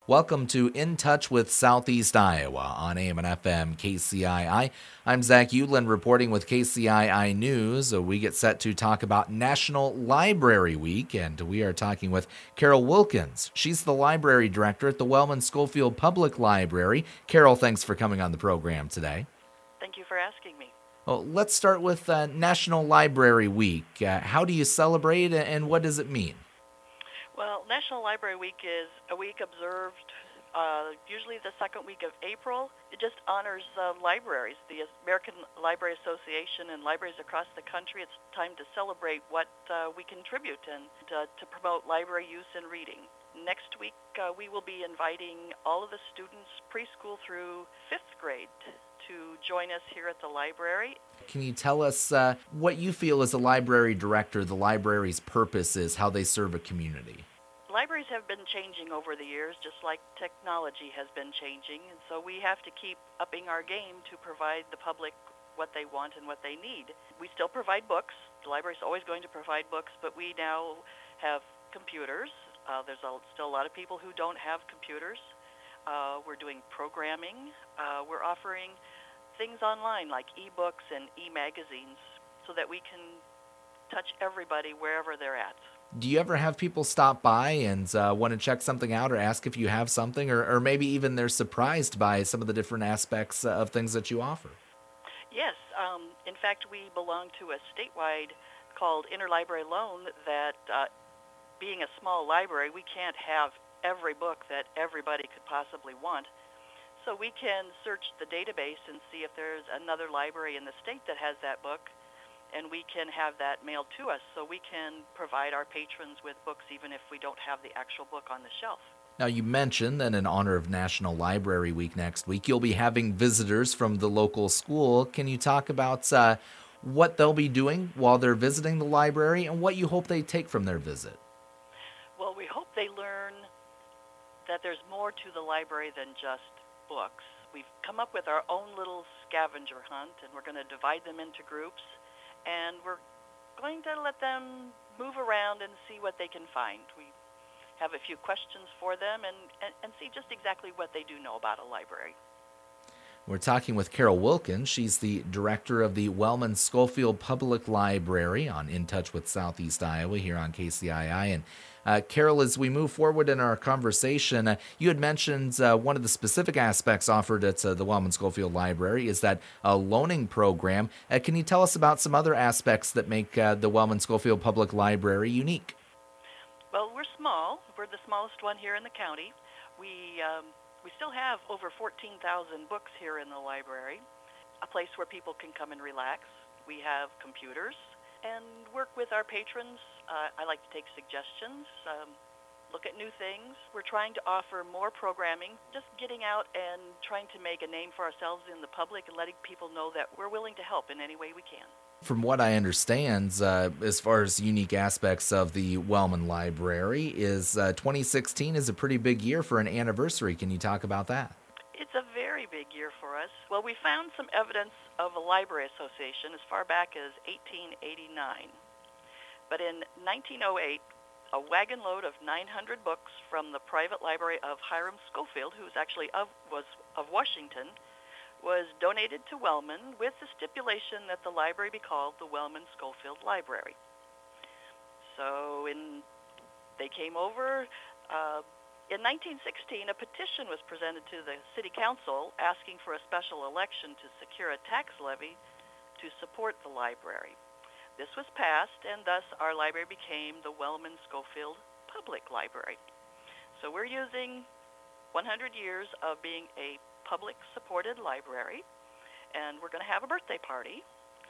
Welcome to In Touch with Southeast Iowa on AM and FM KCII. I'm Zach Udland reporting with KCII News. We get set to talk about National Library Week, and we are talking with Carol Wilkins. She's the library director at the Wellman-Schofield Public Library. Carol, thanks for coming on the program today. Thank you for asking me. Well, let's start with National Library Week. How do you celebrate, and what does it mean? Well, National Library Week is a week observed usually the second week of April. It just honors libraries, the American Library Association and libraries across the country. It's time to celebrate what we contribute and to promote library use and reading. Next week, we will be inviting all of the students, preschool through 5th grade, to join us here at the library. Can you tell us what you feel as a library director, the library's purpose is, how they serve a community? Libraries have been changing over the years, just like technology has been changing, and so we have to keep upping our game to provide the public what they want and what they need. We still provide books. The library is always going to provide books, but we now have computers. There's still a lot of people who don't have computers. We're doing programming. We're offering things online like e-books and e-magazines so that we can touch everybody wherever they're at. Do you ever have people stop by and want to check something out or ask if you have something, or maybe even they're surprised by some of the different aspects of things that you offer? Yes. In fact, we belong to a statewide called Interlibrary Loan that, being a small library, we can't have every book that everybody could possibly want. So we can search the database and see if there's another library in the state that has that book, and we can have that mailed to us so we can provide our patrons with books even if we don't have the actual book on the shelf. Now, you mentioned that in honor of National Library Week next week, you'll be having visitors from the local school. Can you talk about what they'll be doing while they're visiting the library and what you hope they take from their visit? Well, we hope they learn that there's more to the library than just books. We've come up with our own little scavenger hunt, and we're going to divide them into groups. And we're going to let them move around and see what they can find. We have a few questions for them and see just exactly what they do know about a library. We're talking with Carol Wilkins. She's the director of the Wellman-Schofield Public Library on In Touch with Southeast Iowa here on KCII. And Carol, as we move forward in our conversation, you had mentioned one of the specific aspects offered at the Wellman-Schofield Library is that loaning program. Can you tell us about some other aspects that make the Wellman-Schofield Public Library unique? Well, we're small. We're the smallest one here in the county. We still have over 14,000 books here in the library, a place where people can come and relax. We have computers and work with our patrons. I like to take suggestions, look at new things. We're trying to offer more programming, just getting out and trying to make a name for ourselves in the public and letting people know that we're willing to help in any way we can. From what I understand, as far as unique aspects of the Wellman Library, is 2016 is a pretty big year for an anniversary. Can you talk about that? It's a very big year for us. Well, we found some evidence of a library association as far back as 1889. But in 1908, a wagon load of 900 books from the private library of Hiram Schofield, who was actually of Washington, was donated to Wellman with the stipulation that the library be called the Wellman-Schofield Library. So they came over. In 1916, a petition was presented to the city council asking for a special election to secure a tax levy to support the library. This was passed, and thus our library became the Wellman-Schofield Public Library. So we're using 100 years of being a public-supported library, and we're going to have a birthday party.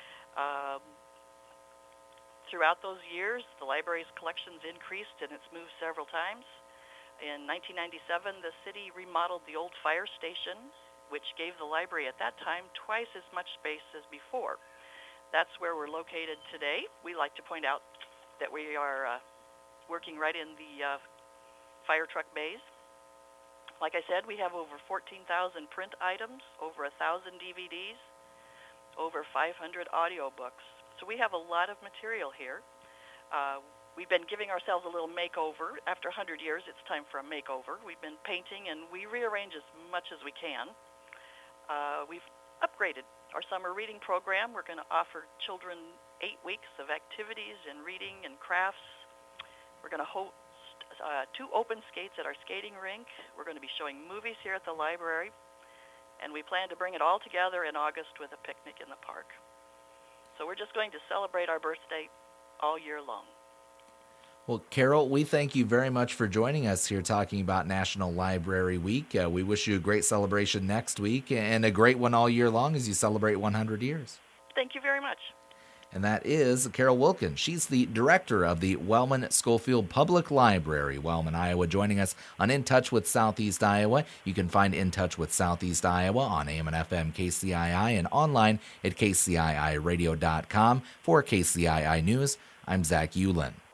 Throughout those years, the library's collections increased, and it's moved several times. In 1997, the city remodeled the old fire station, which gave the library at that time twice as much space as before. That's where we're located today. We like to point out that we are working right in the fire truck bays. Like I said, we have over 14,000 print items, over 1,000 DVDs, over 500 audiobooks. So we have a lot of material here. We've been giving ourselves a little makeover. After 100 years, it's time for a makeover. We've been painting, and we rearrange as much as we can. We've upgraded our summer reading program. We're going to offer children 8 weeks of activities and reading and crafts. We're going to host 2 open skates at our skating rink. We're going to be showing movies here at the library. And we plan to bring it all together in August with a picnic in the park. So we're just going to celebrate our birthday all year long. Well, Carol, we thank you very much for joining us here talking about National Library Week. We wish you a great celebration next week and a great one all year long as you celebrate 100 years. Thank you very much. And that is Carol Wilkins. She's the director of the Wellman-Schofield Public Library, Wellman, Iowa, joining us on In Touch with Southeast Iowa. You can find In Touch with Southeast Iowa on AM and FM KCII and online at kciiradio.com. For KCII News, I'm Zach Ulen.